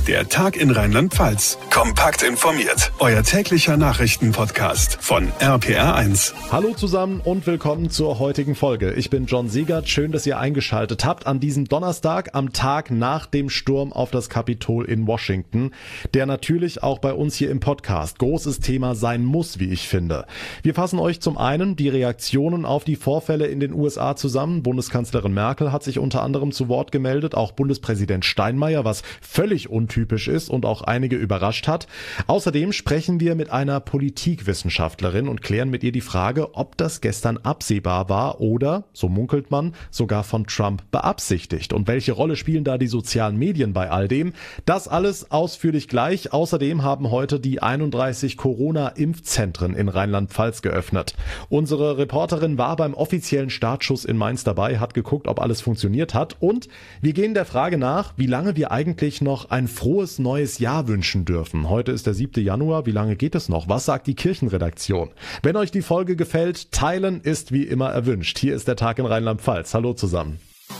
Der Tag in Rheinland-Pfalz. Kompakt informiert. Euer täglicher Nachrichtenpodcast von RPR1. Hallo zusammen und willkommen zur heutigen Folge. Ich bin John Siegert. Schön, dass ihr eingeschaltet habt an diesem Donnerstag, am Tag nach dem Sturm auf das Kapitol in Washington, der natürlich auch bei uns hier im Podcast großes Thema sein muss, wie ich finde. Wir fassen euch zum einen die Reaktionen auf die Vorfälle in den USA zusammen. Bundeskanzlerin Merkel hat sich unter anderem zu Wort gemeldet, auch Bundespräsident Steinmeier, was völlig untypisch ist und auch einige überrascht hat. Außerdem sprechen wir mit einer Politikwissenschaftlerin und klären mit ihr die Frage, ob das gestern absehbar war oder, so munkelt man, sogar von Trump beabsichtigt. Und welche Rolle spielen da die sozialen Medien bei all dem? Das alles ausführlich gleich. Außerdem haben heute die 31 Corona-Impfzentren in Rheinland-Pfalz geöffnet. Unsere Reporterin war beim offiziellen Startschuss in Mainz dabei, hat geguckt, ob alles funktioniert hat. Und wir gehen der Frage nach, wie lange wir eigentlich noch ein frohes neues Jahr wünschen dürfen. Heute ist der 7. Januar. Wie lange geht es noch? Was sagt die Kirchenredaktion? Wenn euch die Folge gefällt, teilen ist wie immer erwünscht. Hier ist der Tag in Rheinland-Pfalz. Hallo zusammen.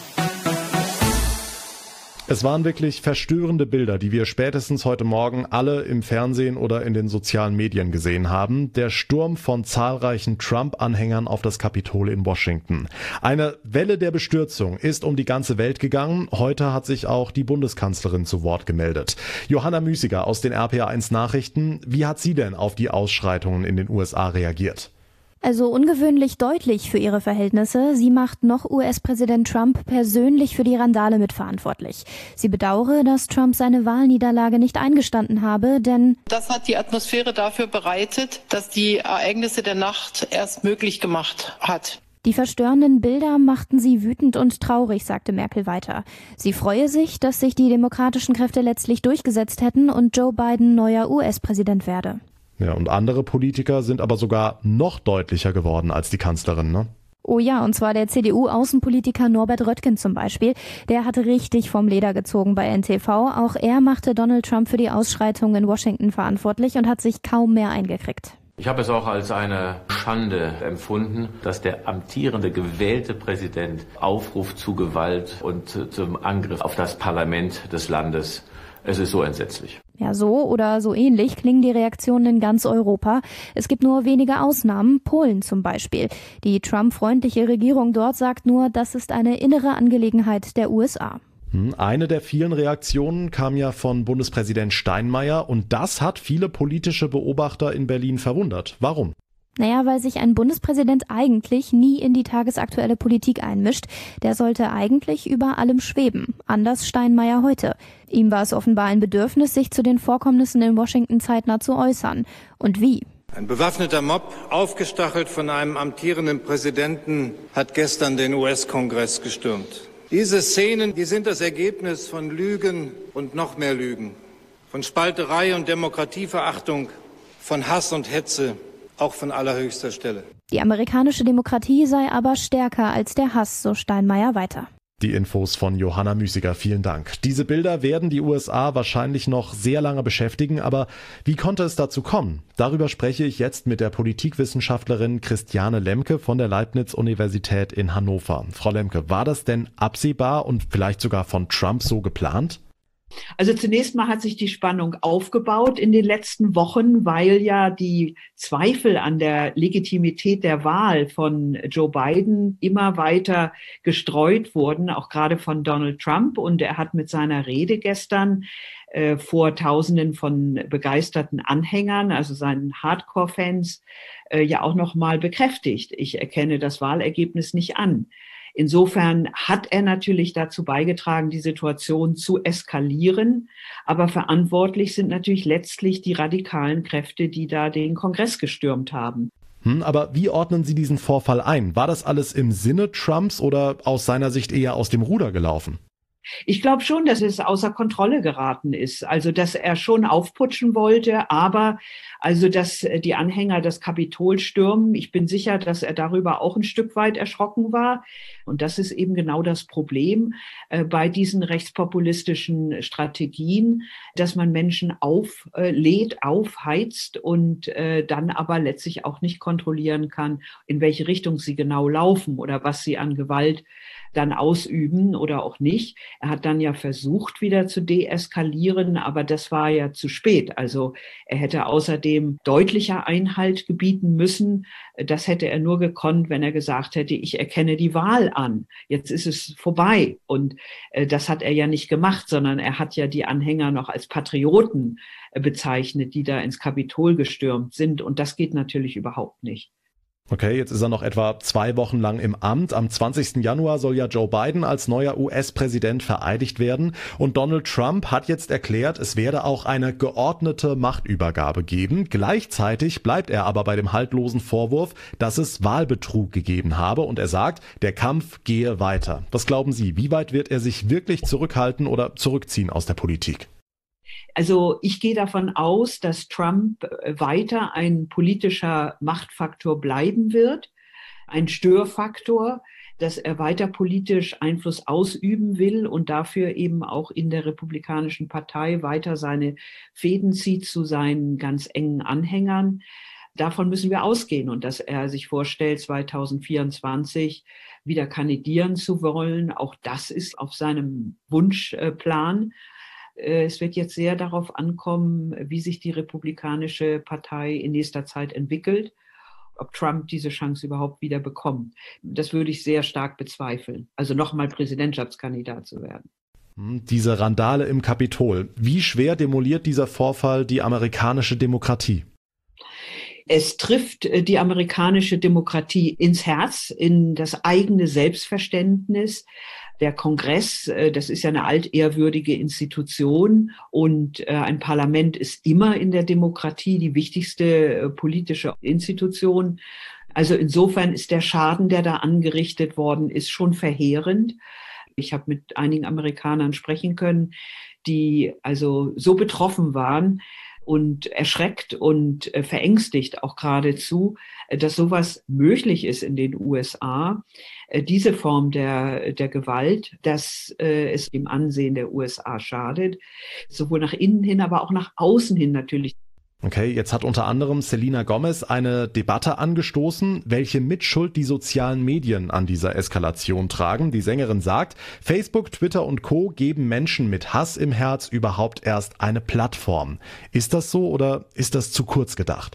Es waren wirklich verstörende Bilder, die wir spätestens heute Morgen alle im Fernsehen oder in den sozialen Medien gesehen haben. Der Sturm von zahlreichen Trump-Anhängern auf das Kapitol in Washington. Eine Welle der Bestürzung ist um die ganze Welt gegangen. Heute hat sich auch die Bundeskanzlerin zu Wort gemeldet. Johanna Müßiger aus den RPR1 Nachrichten. Wie hat sie denn auf die Ausschreitungen in den USA reagiert? Also ungewöhnlich deutlich für ihre Verhältnisse. Sie macht noch US-Präsident Trump persönlich für die Randale mitverantwortlich. Sie bedauere, dass Trump seine Wahlniederlage nicht eingestanden habe, denn das hat die Atmosphäre dafür bereitet, dass die Ereignisse der Nacht erst möglich gemacht hat. Die verstörenden Bilder machten sie wütend und traurig, sagte Merkel weiter. Sie freue sich, dass sich die demokratischen Kräfte letztlich durchgesetzt hätten und Joe Biden neuer US-Präsident werde. Ja, und andere Politiker sind aber sogar noch deutlicher geworden als die Kanzlerin, ne? Oh ja, und zwar der CDU-Außenpolitiker Norbert Röttgen zum Beispiel. Der hatte richtig vom Leder gezogen bei NTV. Auch er machte Donald Trump für die Ausschreitungen in Washington verantwortlich und hat sich kaum mehr eingekriegt. Ich habe es auch als eine Schande empfunden, dass der amtierende, gewählte Präsident aufruft zu Gewalt und zum Angriff auf das Parlament des Landes. Es ist so entsetzlich. Ja, so oder so ähnlich klingen die Reaktionen in ganz Europa. Es gibt nur wenige Ausnahmen, Polen zum Beispiel. Die Trump-freundliche Regierung dort sagt nur, das ist eine innere Angelegenheit der USA. Eine der vielen Reaktionen kam ja von Bundespräsident Steinmeier und das hat viele politische Beobachter in Berlin verwundert. Warum? Naja, weil sich ein Bundespräsident eigentlich nie in die tagesaktuelle Politik einmischt. Der sollte eigentlich über allem schweben. Anders Steinmeier heute. Ihm war es offenbar ein Bedürfnis, sich zu den Vorkommnissen in Washington zeitnah zu äußern. Und wie? Ein bewaffneter Mob, aufgestachelt von einem amtierenden Präsidenten, hat gestern den US-Kongress gestürmt. Diese Szenen, die sind das Ergebnis von Lügen und noch mehr Lügen. Von Spalterei und Demokratieverachtung, von Hass und Hetze. Auch von allerhöchster Stelle. Die amerikanische Demokratie sei aber stärker als der Hass, so Steinmeier weiter. Die Infos von Johanna Müßiger, vielen Dank. Diese Bilder werden die USA wahrscheinlich noch sehr lange beschäftigen, aber wie konnte es dazu kommen? Darüber spreche ich jetzt mit der Politikwissenschaftlerin Christiane Lemke von der Leibniz-Universität in Hannover. Frau Lemke, war das denn absehbar und vielleicht sogar von Trump so geplant? Also zunächst mal hat sich die Spannung aufgebaut in den letzten Wochen, weil ja die Zweifel an der Legitimität der Wahl von Joe Biden immer weiter gestreut wurden, auch gerade von Donald Trump. Und er hat mit seiner Rede gestern vor Tausenden von begeisterten Anhängern, also seinen Hardcore-Fans, ja auch nochmal bekräftigt: Ich erkenne das Wahlergebnis nicht an. Insofern hat er natürlich dazu beigetragen, die Situation zu eskalieren. Aber verantwortlich sind natürlich letztlich die radikalen Kräfte, die da den Kongress gestürmt haben. Aber wie ordnen Sie diesen Vorfall ein? War das alles im Sinne Trumps oder aus seiner Sicht eher aus dem Ruder gelaufen? Ich glaube schon, dass es außer Kontrolle geraten ist. Also, dass er schon aufputschen wollte, aber also, dass die Anhänger das Kapitol stürmen, ich bin sicher, dass er darüber auch ein Stück weit erschrocken war. Und das ist eben genau das Problem bei diesen rechtspopulistischen Strategien, dass man Menschen auflädt, aufheizt und dann aber letztlich auch nicht kontrollieren kann, in welche Richtung sie genau laufen oder was sie an Gewalt dann ausüben oder auch nicht. Er hat dann ja versucht, wieder zu deeskalieren, aber das war ja zu spät. Also er hätte außerdem deutlicher Einhalt gebieten müssen. Das hätte er nur gekonnt, wenn er gesagt hätte, ich erkenne die Wahl an. Jetzt ist es vorbei. Und das hat er ja nicht gemacht, sondern er hat ja die Anhänger noch als Patrioten bezeichnet, die da ins Kapitol gestürmt sind. Und das geht natürlich überhaupt nicht. Okay, jetzt ist er noch etwa 2 Wochen lang im Amt. Am 20. Januar soll ja Joe Biden als neuer US-Präsident vereidigt werden. Und Donald Trump hat jetzt erklärt, es werde auch eine geordnete Machtübergabe geben. Gleichzeitig bleibt er aber bei dem haltlosen Vorwurf, dass es Wahlbetrug gegeben habe. Und er sagt, der Kampf gehe weiter. Was glauben Sie, wie weit wird er sich wirklich zurückhalten oder zurückziehen aus der Politik? Also ich gehe davon aus, dass Trump weiter ein politischer Machtfaktor bleiben wird, ein Störfaktor, dass er weiter politisch Einfluss ausüben will und dafür eben auch in der Republikanischen Partei weiter seine Fäden zieht zu seinen ganz engen Anhängern. Davon müssen wir ausgehen und dass er sich vorstellt, 2024 wieder kandidieren zu wollen. Auch das ist auf seinem Wunschplan. Es wird jetzt sehr darauf ankommen, wie sich die Republikanische Partei in nächster Zeit entwickelt, ob Trump diese Chance überhaupt wieder bekommt. Das würde ich sehr stark bezweifeln, also nochmal Präsidentschaftskandidat zu werden. Diese Randale im Kapitol, wie schwer demoliert dieser Vorfall die amerikanische Demokratie? Es trifft die amerikanische Demokratie ins Herz, in das eigene Selbstverständnis. Der Kongress, das ist ja eine altehrwürdige Institution und ein Parlament ist immer in der Demokratie die wichtigste politische Institution. Also insofern ist der Schaden, der da angerichtet worden ist, schon verheerend. Ich habe mit einigen Amerikanern sprechen können, die also so betroffen waren und erschreckt und verängstigt auch geradezu, dass sowas möglich ist in den USA, diese Form der Gewalt, dass es dem Ansehen der USA schadet, sowohl nach innen hin, aber auch nach außen hin natürlich. Okay, jetzt hat unter anderem Selena Gomez eine Debatte angestoßen, welche Mitschuld die sozialen Medien an dieser Eskalation tragen. Die Sängerin sagt, Facebook, Twitter und Co. geben Menschen mit Hass im Herz überhaupt erst eine Plattform. Ist das so oder ist das zu kurz gedacht?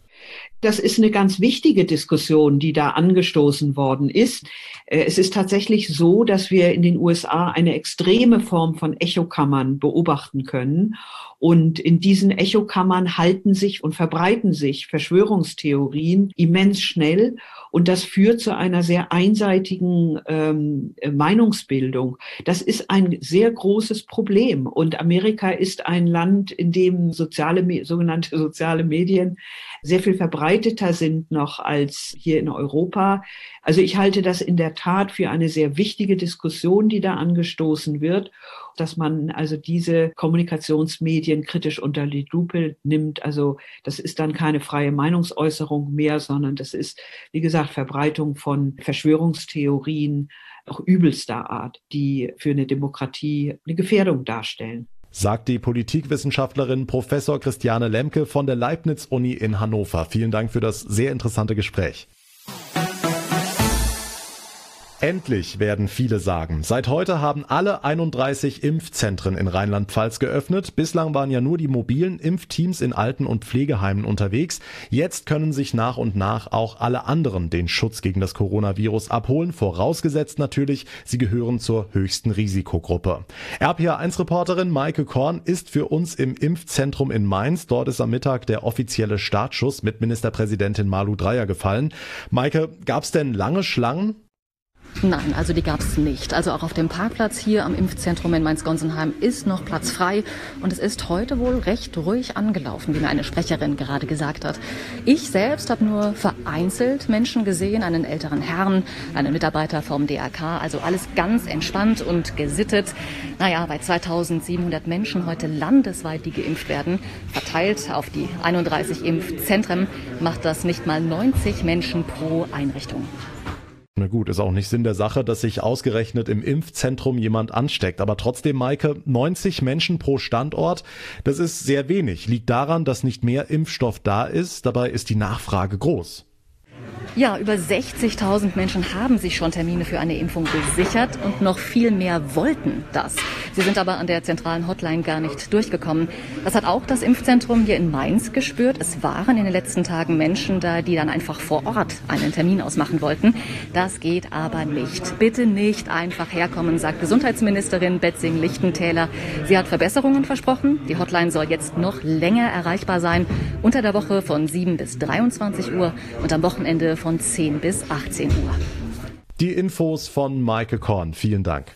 Das ist eine ganz wichtige Diskussion, die da angestoßen worden ist. Es ist tatsächlich so, dass wir in den USA eine extreme Form von Echokammern beobachten können. Und in diesen Echokammern halten sich und verbreiten sich Verschwörungstheorien immens schnell. Und das führt zu einer sehr einseitigen Meinungsbildung. Das ist ein sehr großes Problem. Und Amerika ist ein Land, in dem sogenannte soziale Medien sehr viel verbreiteter sind noch als hier in Europa. Also ich halte das in der Tat für eine sehr wichtige Diskussion, die da angestoßen wird, dass man also diese Kommunikationsmedien kritisch unter die Lupe nimmt. Also das ist dann keine freie Meinungsäußerung mehr, sondern das ist, wie gesagt, Verbreitung von Verschwörungstheorien, auch übelster Art, die für eine Demokratie eine Gefährdung darstellen. Sagt die Politikwissenschaftlerin Professor Christiane Lemke von der Leibniz-Uni in Hannover. Vielen Dank für das sehr interessante Gespräch. Endlich, werden viele sagen. Seit heute haben alle 31 Impfzentren in Rheinland-Pfalz geöffnet. Bislang waren ja nur die mobilen Impfteams in Alten- und Pflegeheimen unterwegs. Jetzt können sich nach und nach auch alle anderen den Schutz gegen das Coronavirus abholen. Vorausgesetzt natürlich, sie gehören zur höchsten Risikogruppe. RPA1-Reporterin Maike Korn ist für uns im Impfzentrum in Mainz. Dort ist am Mittag der offizielle Startschuss mit Ministerpräsidentin Malu Dreyer gefallen. Maike, gab's denn lange Schlangen? Nein, also die gab es nicht. Also auch auf dem Parkplatz hier am Impfzentrum in Mainz-Gonsenheim ist noch Platz frei. Und es ist heute wohl recht ruhig angelaufen, wie mir eine Sprecherin gerade gesagt hat. Ich selbst habe nur vereinzelt Menschen gesehen, einen älteren Herrn, einen Mitarbeiter vom DRK. Also alles ganz entspannt und gesittet. Naja, bei 2700 Menschen heute landesweit, die geimpft werden, verteilt auf die 31 Impfzentren, macht das nicht mal 90 Menschen pro Einrichtung. Na gut, ist auch nicht Sinn der Sache, dass sich ausgerechnet im Impfzentrum jemand ansteckt. Aber trotzdem, Maike, 90 Menschen pro Standort, das ist sehr wenig. Liegt daran, dass nicht mehr Impfstoff da ist. Dabei ist die Nachfrage groß. Ja, über 60.000 Menschen haben sich schon Termine für eine Impfung gesichert und noch viel mehr wollten das. Sie sind aber an der zentralen Hotline gar nicht durchgekommen. Das hat auch das Impfzentrum hier in Mainz gespürt. Es waren in den letzten Tagen Menschen da, die dann einfach vor Ort einen Termin ausmachen wollten. Das geht aber nicht. Bitte nicht einfach herkommen, sagt Gesundheitsministerin Betzing-Lichtentäler. Sie hat Verbesserungen versprochen. Die Hotline soll jetzt noch länger erreichbar sein. Unter der Woche von 7 bis 23 Uhr und am Wochenende von 10 bis 18 Uhr. Die Infos von Maike Korn. Vielen Dank.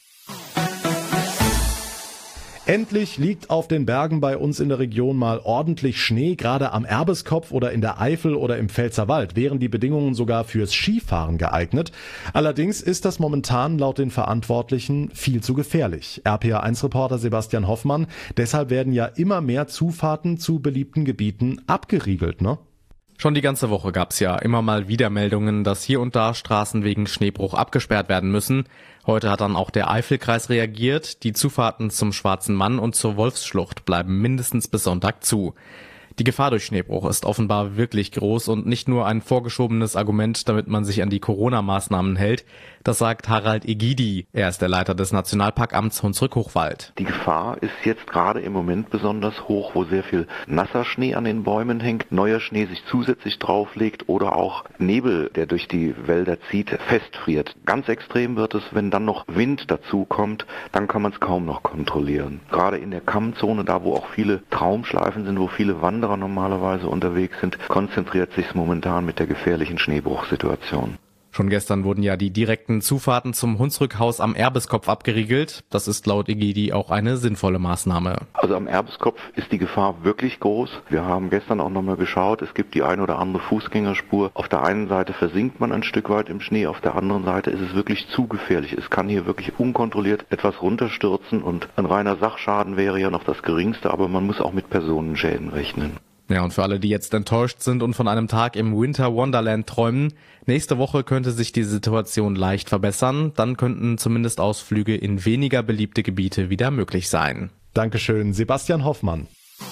Endlich liegt auf den Bergen bei uns in der Region mal ordentlich Schnee. Gerade am Erbeskopf oder in der Eifel oder im Pfälzerwald wären die Bedingungen sogar fürs Skifahren geeignet. Allerdings ist das momentan laut den Verantwortlichen viel zu gefährlich. RPA1-Reporter Sebastian Hoffmann. Deshalb werden ja immer mehr Zufahrten zu beliebten Gebieten abgeriegelt, ne? Schon die ganze Woche gab's ja immer mal wieder Meldungen, dass hier und da Straßen wegen Schneebruch abgesperrt werden müssen. Heute hat dann auch der Eifelkreis reagiert. Die Zufahrten zum Schwarzen Mann und zur Wolfsschlucht bleiben mindestens bis Sonntag zu. Die Gefahr durch Schneebruch ist offenbar wirklich groß und nicht nur ein vorgeschobenes Argument, damit man sich an die Corona-Maßnahmen hält. Das sagt Harald Egidi. Er ist der Leiter des Nationalparkamts Hunsrück-Hochwald. Die Gefahr ist jetzt gerade im Moment besonders hoch, wo sehr viel nasser Schnee an den Bäumen hängt, neuer Schnee sich zusätzlich drauflegt oder auch Nebel, der durch die Wälder zieht, festfriert. Ganz extrem wird es, wenn dann noch Wind dazu kommt, dann kann man es kaum noch kontrollieren. Gerade in der Kammzone, da wo auch viele Traumschleifen sind, wo viele Wanderer normalerweise unterwegs sind, konzentriert sich es momentan mit der gefährlichen Schneebruchsituation. Schon gestern wurden ja die direkten Zufahrten zum Hunsrückhaus am Erbeskopf abgeriegelt. Das ist laut Egidi auch eine sinnvolle Maßnahme. Also am Erbeskopf ist die Gefahr wirklich groß. Wir haben gestern auch nochmal geschaut, es gibt die ein oder andere Fußgängerspur. Auf der einen Seite versinkt man ein Stück weit im Schnee, auf der anderen Seite ist es wirklich zu gefährlich. Es kann hier wirklich unkontrolliert etwas runterstürzen und ein reiner Sachschaden wäre ja noch das geringste, aber man muss auch mit Personenschäden rechnen. Ja, und für alle, die jetzt enttäuscht sind und von einem Tag im Winter Wonderland träumen, nächste Woche könnte sich die Situation leicht verbessern. Dann könnten zumindest Ausflüge in weniger beliebte Gebiete wieder möglich sein. Dankeschön, Sebastian Hoffmann.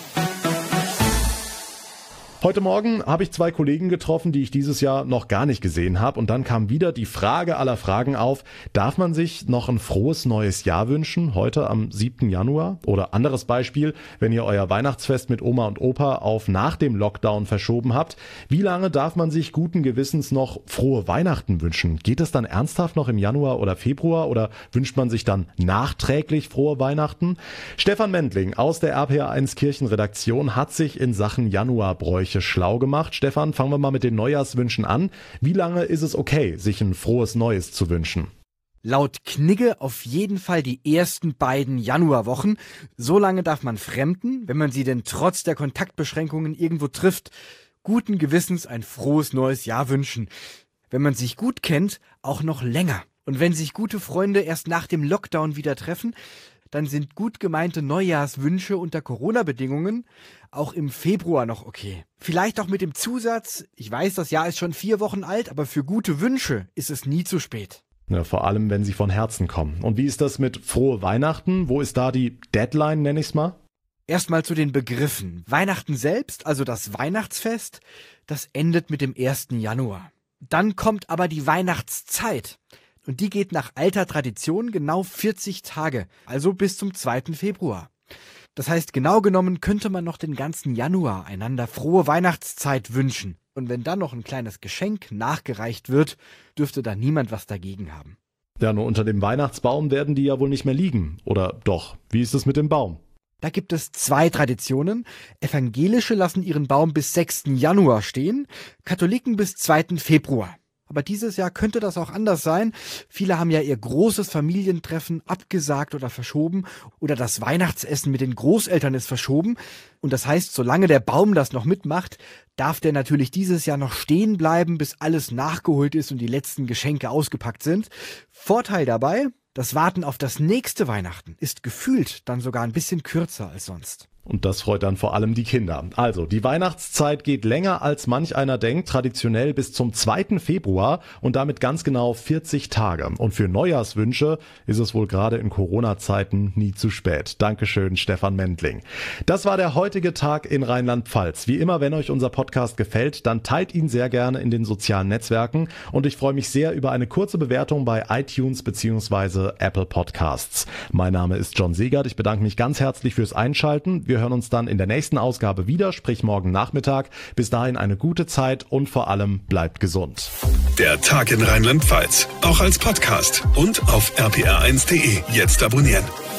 Heute Morgen habe ich 2 Kollegen getroffen, die ich dieses Jahr noch gar nicht gesehen habe. Und dann kam wieder die Frage aller Fragen auf, darf man sich noch ein frohes neues Jahr wünschen, heute am 7. Januar? Oder anderes Beispiel, wenn ihr euer Weihnachtsfest mit Oma und Opa auf nach dem Lockdown verschoben habt, wie lange darf man sich guten Gewissens noch frohe Weihnachten wünschen? Geht es dann ernsthaft noch im Januar oder Februar oder wünscht man sich dann nachträglich frohe Weihnachten? Stefan Mendling aus der RPA1 Kirchenredaktion hat sich in Sachen Januarbräuche schlau gemacht. Stefan, fangen wir mal mit den Neujahrswünschen an. Wie lange ist es okay, sich ein frohes Neues zu wünschen? Laut Knigge auf jeden Fall die ersten beiden Januarwochen. So lange darf man Fremden, wenn man sie denn trotz der Kontaktbeschränkungen irgendwo trifft, guten Gewissens ein frohes neues Jahr wünschen. Wenn man sich gut kennt, auch noch länger. Und wenn sich gute Freunde erst nach dem Lockdown wieder treffen, dann sind gut gemeinte Neujahrswünsche unter Corona-Bedingungen auch im Februar noch okay. Vielleicht auch mit dem Zusatz, ich weiß, das Jahr ist schon 4 Wochen alt, aber für gute Wünsche ist es nie zu spät. Ja, vor allem, wenn sie von Herzen kommen. Und wie ist das mit frohe Weihnachten? Wo ist da die Deadline, nenne ich's mal? Erstmal zu den Begriffen. Weihnachten selbst, also das Weihnachtsfest, das endet mit dem 1. Januar. Dann kommt aber die Weihnachtszeit. Und die geht nach alter Tradition genau 40 Tage, also bis zum 2. Februar. Das heißt, genau genommen könnte man noch den ganzen Januar einander frohe Weihnachtszeit wünschen. Und wenn dann noch ein kleines Geschenk nachgereicht wird, dürfte da niemand was dagegen haben. Ja, nur unter dem Weihnachtsbaum werden die ja wohl nicht mehr liegen. Oder doch? Wie ist es mit dem Baum? Da gibt es 2 Traditionen. Evangelische lassen ihren Baum bis 6. Januar stehen, Katholiken bis 2. Februar. Aber dieses Jahr könnte das auch anders sein. Viele haben ja ihr großes Familientreffen abgesagt oder verschoben oder das Weihnachtsessen mit den Großeltern ist verschoben. Und das heißt, solange der Baum das noch mitmacht, darf der natürlich dieses Jahr noch stehen bleiben, bis alles nachgeholt ist und die letzten Geschenke ausgepackt sind. Vorteil dabei, das Warten auf das nächste Weihnachten ist gefühlt dann sogar ein bisschen kürzer als sonst. Und das freut dann vor allem die Kinder. Also, die Weihnachtszeit geht länger als manch einer denkt, traditionell bis zum 2. Februar und damit ganz genau 40 Tage. Und für Neujahrswünsche ist es wohl gerade in Corona-Zeiten nie zu spät. Dankeschön, Stefan Mendling. Das war der heutige Tag in Rheinland-Pfalz. Wie immer, wenn euch unser Podcast gefällt, dann teilt ihn sehr gerne in den sozialen Netzwerken. Und ich freue mich sehr über eine kurze Bewertung bei iTunes bzw. Apple Podcasts. Mein Name ist John Segert. Ich bedanke mich ganz herzlich fürs Einschalten. Wir hören uns dann in der nächsten Ausgabe wieder, sprich morgen Nachmittag. Bis dahin eine gute Zeit und vor allem bleibt gesund. Der Tag in Rheinland-Pfalz, auch als Podcast und auf rpr1.de. Jetzt abonnieren.